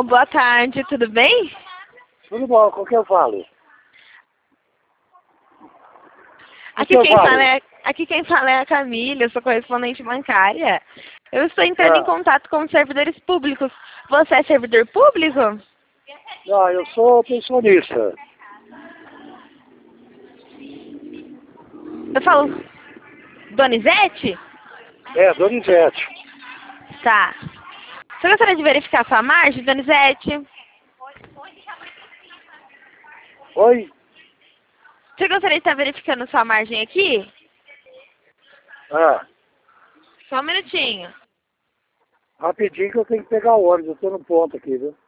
boa tarde, tudo bem? Tudo bom, com quem eu falo? Aqui quem fala é a Camila, eu sou correspondente bancária. Eu estou entrando em contato com os servidores públicos. Você é servidor público? Não, eu sou pensionista. Eu falo Donizete? É, Donizete. Tá. Você gostaria de verificar sua margem, Donizete? Oi? Você gostaria de estar verificando sua margem aqui? Só um minutinho. Rapidinho que eu tenho que pegar o ônibus, eu tô no ponto aqui, viu?